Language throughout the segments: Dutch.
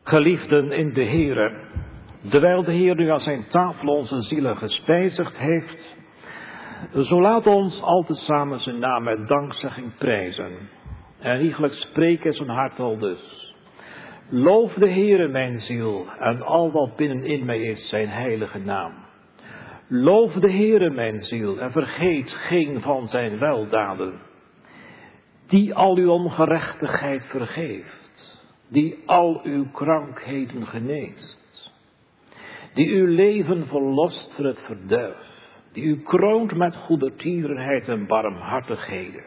Geliefden in de Heere, terwijl de Heer nu aan zijn tafel onze zielen gespijzigd heeft, zo laat ons altijd samen zijn naam met dankzegging prijzen. En iegelijk spreken zijn hart al dus. Loof de Heere mijn ziel en al wat binnenin mij is zijn heilige naam. Loof de Heere mijn ziel en vergeet geen van zijn weldaden. Die al uw ongerechtigheid vergeeft. Die al uw krankheden geneest. Die uw leven verlost van het verderf. Die u kroont met goedertierenheid en barmhartigheden.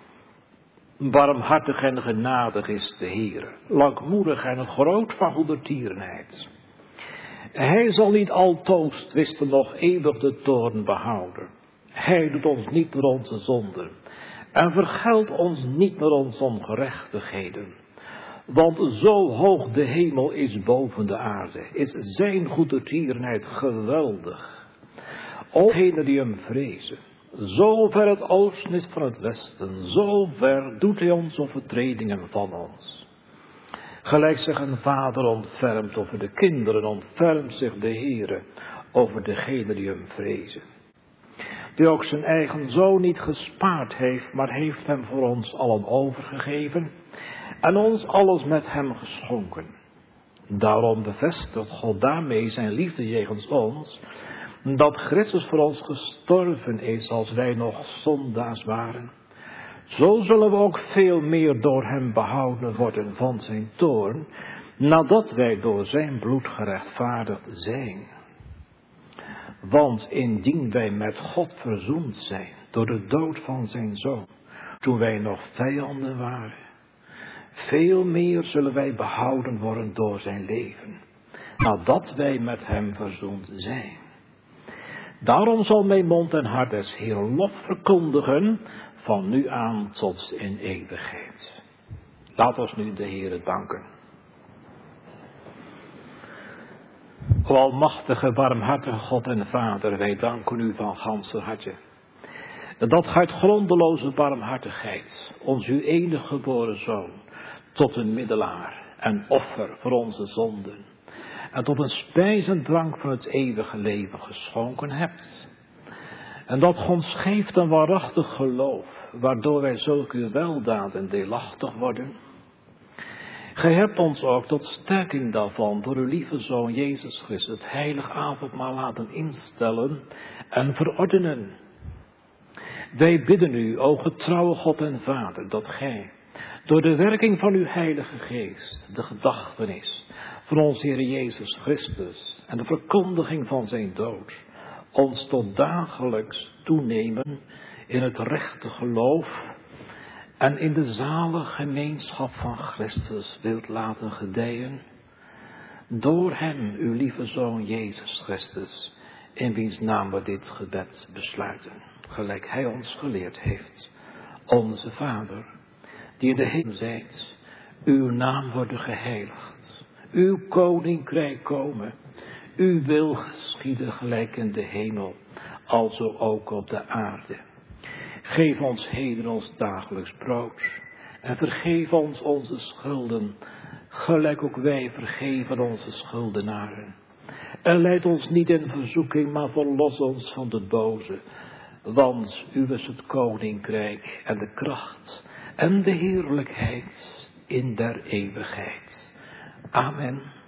Barmhartig en genadig is de Heer, langmoedig en groot van goedertierenheid. Hij zal niet altoos twisten, nog eeuwig de toorn behouden. Hij doet ons niet naar onze zonden en vergeldt ons niet naar onze ongerechtigheden. Want zo hoog de hemel is boven de aarde, is zijn goedertierenheid geweldig. O degenen die hem vrezen, zo ver het oosten is van het westen, zo ver doet hij onze overtredingen van ons. Gelijk zich een vader ontfermt over de kinderen, ontfermt zich de Heere over degenen die hem vrezen. Die ook zijn eigen zoon niet gespaard heeft, maar heeft hem voor ons allen overgegeven en ons alles met hem geschonken. Daarom bevestigt God daarmee zijn liefde jegens ons, dat Christus voor ons gestorven is als wij nog zondaars waren. Zo zullen we ook veel meer door hem behouden worden van zijn toorn, nadat wij door zijn bloed gerechtvaardigd zijn. Want indien wij met God verzoend zijn door de dood van zijn zoon, toen wij nog vijanden waren, veel meer zullen wij behouden worden door zijn leven, nadat wij met hem verzoend zijn. Daarom zal mijn mond en hart des Heeren lof verkondigen, van nu aan tot in eeuwigheid. Laat ons nu de Heere danken. O almachtige, barmhartige God en Vader, wij danken u van ganser harte. Dat uit grondeloze barmhartigheid ons uw enige geboren zoon tot een middelaar en offer voor onze zonden en tot een spijs en drank van het eeuwige leven geschonken hebt. En dat ons geeft een waarachtig geloof, waardoor wij zulke weldaden deelachtig worden. Gij hebt ons ook tot sterking daarvan door uw lieve Zoon Jezus Christus het heilig avondmaal laten instellen en verordenen. Wij bidden u, o getrouwe God en Vader, dat gij door de werking van uw heilige geest de gedachtenis van onze Heer Jezus Christus en de verkondiging van zijn dood ons tot dagelijks toenemen in het rechte geloof en in de zalige gemeenschap van Christus wilt laten gedijen, door hem, uw lieve Zoon Jezus Christus, in wiens naam we dit gebed besluiten, gelijk hij ons geleerd heeft. Onze Vader, die in de hemel zijt, uw naam worden geheiligd, uw koninkrijk komen, uw wil geschieden gelijk in de hemel, alzo ook op de aarde. Geef ons heden ons dagelijks brood en vergeef ons onze schulden, gelijk ook wij vergeven onze schuldenaren. En leid ons niet in verzoeking, maar verlos ons van de boze, want uw is het koninkrijk en de kracht en de heerlijkheid in der eeuwigheid. Amen.